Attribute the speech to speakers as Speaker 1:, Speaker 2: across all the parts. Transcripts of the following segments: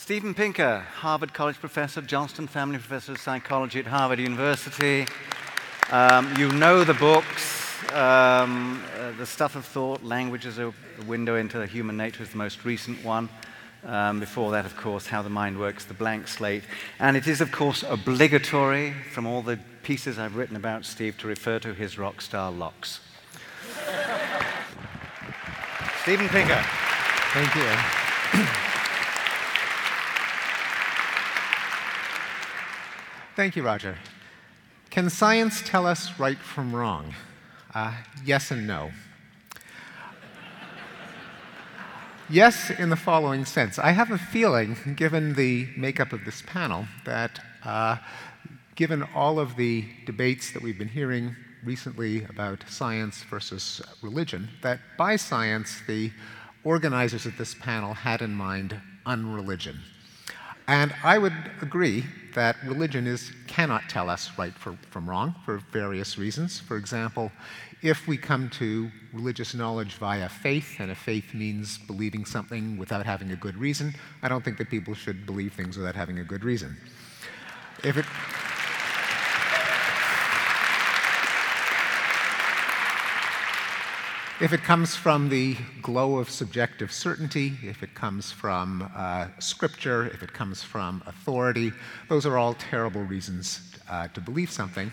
Speaker 1: Steven Pinker, Harvard College professor, Johnston Family Professor of Psychology at Harvard University. You know the books, The Stuff of Thought, Language as a Window into Human Nature is the most recent one. Before that, of course, How the Mind Works, The Blank Slate. And it is, of course, obligatory from all the pieces I've written about Steve to refer to his rock star locks. Steven Pinker.
Speaker 2: Thank you. Thank you, Roger. Can science tell us right from wrong? Yes and no. Yes, in the following sense. I have a feeling, given the makeup of this panel, that given all of the debates that we've been hearing recently about science versus religion, that by science, the organizers of this panel had in mind unreligion. And I would agree that religion cannot tell us right from wrong for various reasons. For example, if we come to religious knowledge via faith, and if faith means believing something without having a good reason, I don't think that people should believe things without having a good reason. If it comes from the glow of subjective certainty, if it comes from scripture, if it comes from authority, those are all terrible reasons to believe something.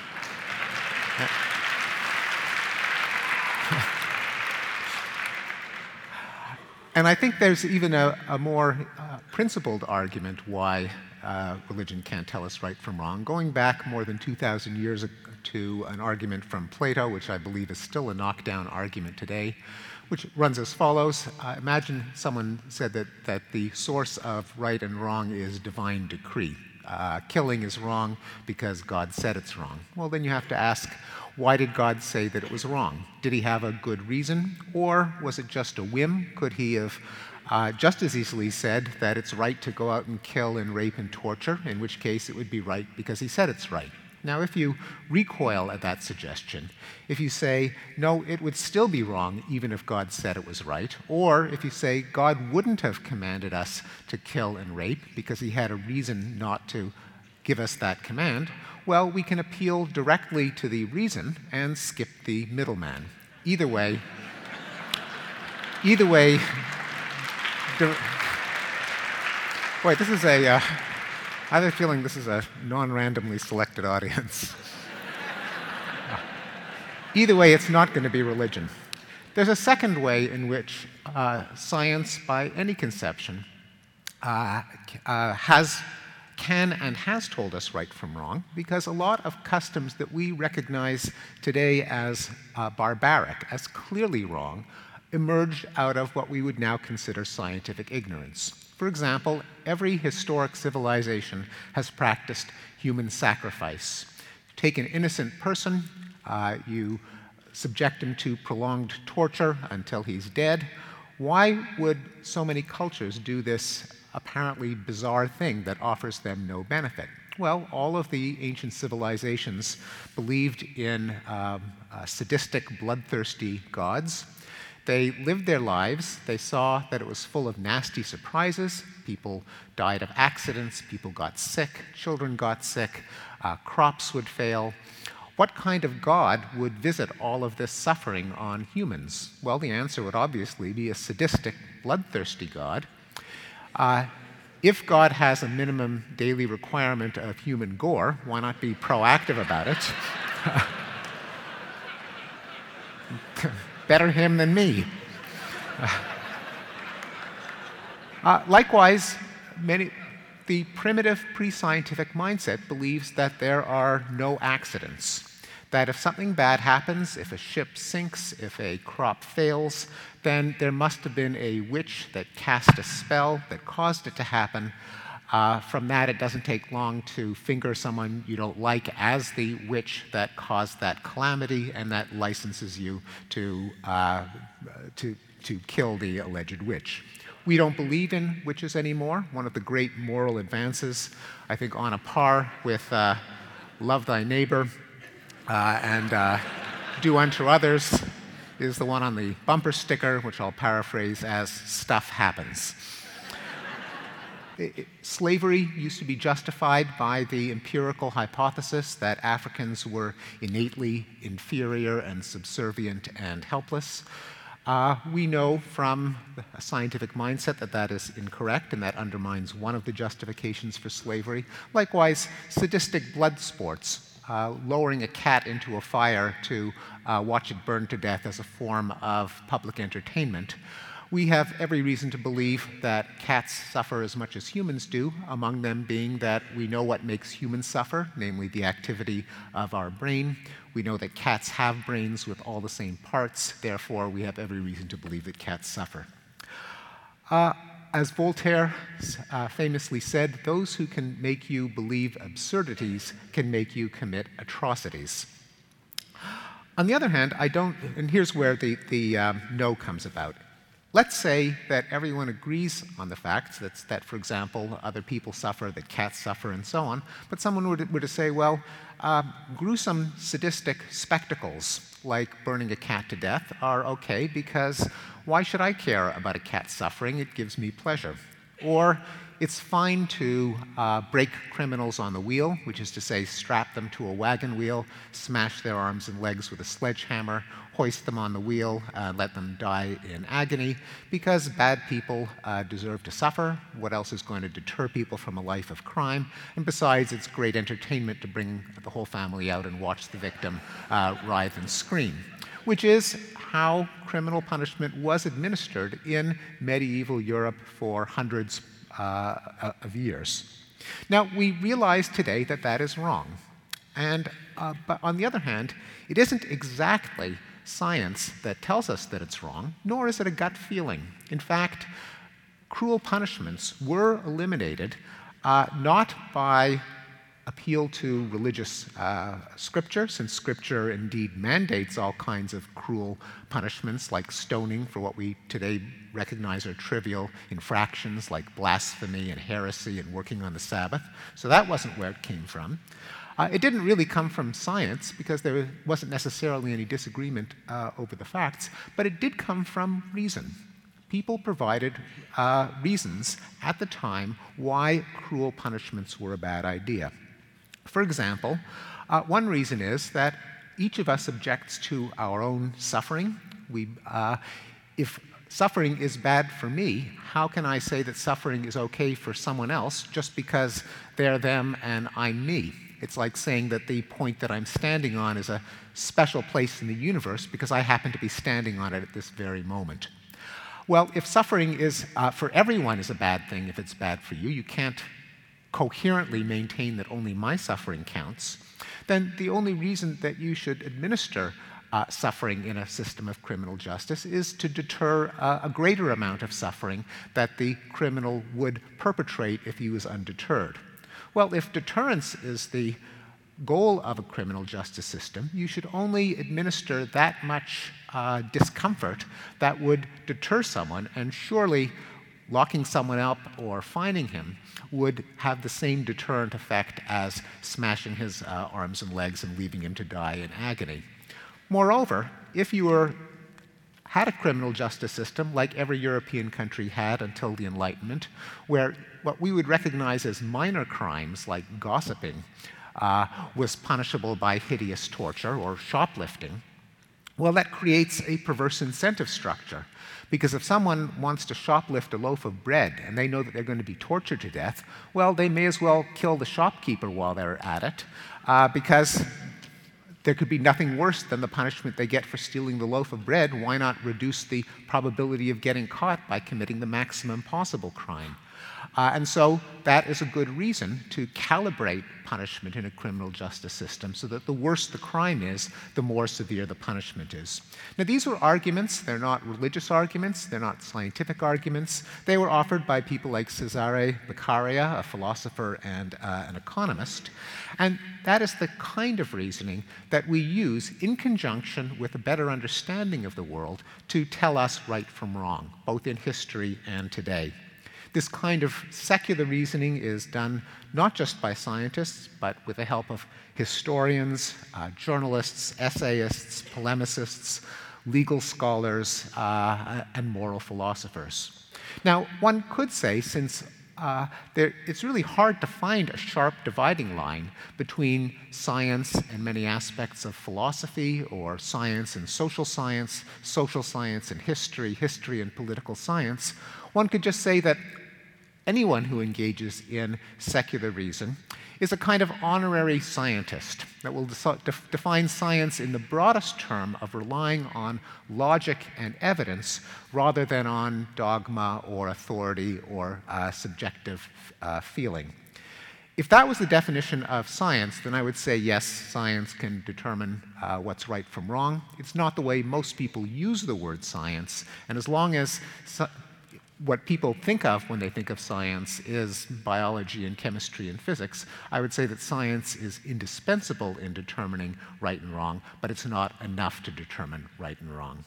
Speaker 2: And I think there's even a more principled argument why religion can't tell us right from wrong. Going back more than 2,000 years to an argument from Plato, which I believe is still a knockdown argument today, which runs as follows. Imagine someone said that the source of right and wrong is divine decree. Killing is wrong because God said it's wrong. Well, then you have to ask, why did God say that it was wrong? Did he have a good reason, or was it just a whim? Could he have just as easily said that it's right to go out and kill and rape and torture, in which case it would be right because he said it's right? Now, if you recoil at that suggestion, if you say, no, it would still be wrong even if God said it was right, or if you say God wouldn't have commanded us to kill and rape because he had a reason not to give us that command, well, we can appeal directly to the reason and skip the middleman. Either way, boy, this is I have a feeling this is a non-randomly selected audience. Either way, it's not going to be religion. There's a second way in which science, by any conception, can and has told us right from wrong, because a lot of customs that we recognize today as barbaric, as clearly wrong, emerged out of what we would now consider scientific ignorance. For example, every historic civilization has practiced human sacrifice. You take an innocent person, you subject him to prolonged torture until he's dead. Why would so many cultures do this apparently bizarre thing that offers them no benefit? Well, all of the ancient civilizations believed in sadistic, bloodthirsty gods. They lived their lives. They saw that it was full of nasty surprises. People died of accidents. People got sick. Children got sick. Crops would fail. What kind of God would visit all of this suffering on humans? Well, the answer would obviously be a sadistic, bloodthirsty God. If God has a minimum daily requirement of human gore, why not be proactive about it? Better him than me. Likewise, the primitive pre-scientific mindset believes that there are no accidents. That if something bad happens, if a ship sinks, if a crop fails, then there must have been a witch that cast a spell that caused it to happen. From that, it doesn't take long to finger someone you don't like as the witch that caused that calamity, and that licenses you to kill the alleged witch. We don't believe in witches anymore. One of the great moral advances, I think on a par with love thy neighbor and do unto others, is the one on the bumper sticker, which I'll paraphrase as stuff happens. Slavery used to be justified by the empirical hypothesis that Africans were innately inferior and subservient and helpless. We know from a scientific mindset that that is incorrect, and that undermines one of the justifications for slavery. Likewise, sadistic blood sports, lowering a cat into a fire to watch it burn to death as a form of public entertainment. We have every reason to believe that cats suffer as much as humans do, among them being that we know what makes humans suffer, namely the activity of our brain. We know that cats have brains with all the same parts, therefore we have every reason to believe that cats suffer. As Voltaire famously said, those who can make you believe absurdities can make you commit atrocities. On the other hand, and here's where the no comes about. Let's say that everyone agrees on the facts, that, for example, other people suffer, that cats suffer, and so on, but someone were to say, well, gruesome sadistic spectacles, like burning a cat to death, are okay, because why should I care about a cat suffering? It gives me pleasure. Or it's fine to break criminals on the wheel, which is to say strap them to a wagon wheel, smash their arms and legs with a sledgehammer, hoist them on the wheel, let them die in agony, because bad people deserve to suffer. What else is going to deter people from a life of crime? And besides, it's great entertainment to bring the whole family out and watch the victim writhe and scream, which is how criminal punishment was administered in medieval Europe for hundreds of years. Now, we realize today that that is wrong. But on the other hand, it isn't exactly science that tells us that it's wrong, nor is it a gut feeling. In fact, cruel punishments were eliminated not by appeal to religious scripture, since scripture indeed mandates all kinds of cruel punishments like stoning for what we today recognize are trivial infractions like blasphemy and heresy and working on the Sabbath. So that wasn't where it came from. It didn't really come from science because there wasn't necessarily any disagreement over the facts, but it did come from reason. People provided reasons at the time why cruel punishments were a bad idea. For example, one reason is that each of us objects to our own suffering. If suffering is bad for me, how can I say that suffering is okay for someone else just because they're them and I'm me? It's like saying that the point that I'm standing on is a special place in the universe because I happen to be standing on it at this very moment. Well, if suffering is for everyone is a bad thing, if it's bad for you, you can't coherently maintain that only my suffering counts, then the only reason that you should administer suffering in a system of criminal justice is to deter a greater amount of suffering that the criminal would perpetrate if he was undeterred. Well, if deterrence is the goal of a criminal justice system, you should only administer that much discomfort that would deter someone, and surely locking someone up or fining him would have the same deterrent effect as smashing his arms and legs and leaving him to die in agony. Moreover, if you had a criminal justice system like every European country had until the Enlightenment, where what we would recognize as minor crimes like gossiping was punishable by hideous torture or shoplifting, well, that creates a perverse incentive structure. Because if someone wants to shoplift a loaf of bread and they know that they're going to be tortured to death, well, they may as well kill the shopkeeper while they're at it, because there could be nothing worse than the punishment they get for stealing the loaf of bread. Why not reduce the probability of getting caught by committing the maximum possible crime? And so that is a good reason to calibrate punishment in a criminal justice system so that the worse the crime is, the more severe the punishment is. Now, these were arguments. They're not religious arguments. They're not scientific arguments. They were offered by people like Cesare Beccaria, a philosopher and an economist. And that is the kind of reasoning that we use in conjunction with a better understanding of the world to tell us right from wrong, both in history and today. This kind of secular reasoning is done not just by scientists, but with the help of historians, journalists, essayists, polemicists, legal scholars, and moral philosophers. Now, one could say, since it's really hard to find a sharp dividing line between science and many aspects of philosophy, or science and social science and history, history and political science. One could just say that anyone who engages in secular reason is a kind of honorary scientist that will define science in the broadest term of relying on logic and evidence rather than on dogma or authority or subjective feeling. If that was the definition of science, then I would say yes, science can determine what's right from wrong. It's not the way most people use the word science, and as long as what people think of when they think of science is biology and chemistry and physics, I would say that science is indispensable in determining right and wrong, but it's not enough to determine right and wrong.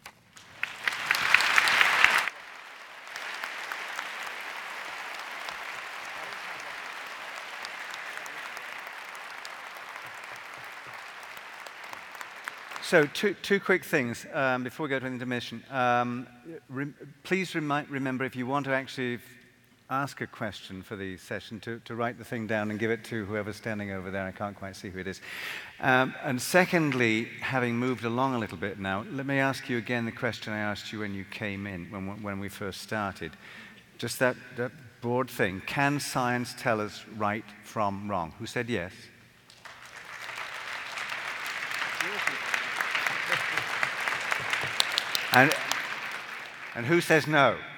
Speaker 1: So two quick things before we go to an intermission. Please remember, if you want to actually ask a question for the session, to write the thing down and give it to whoever's standing over there. I can't quite see who it is. And secondly, having moved along a little bit now, let me ask you again the question I asked you when you came in, when we first started. Just that broad thing. Can science tell us right from wrong? Who said yes? And who says no?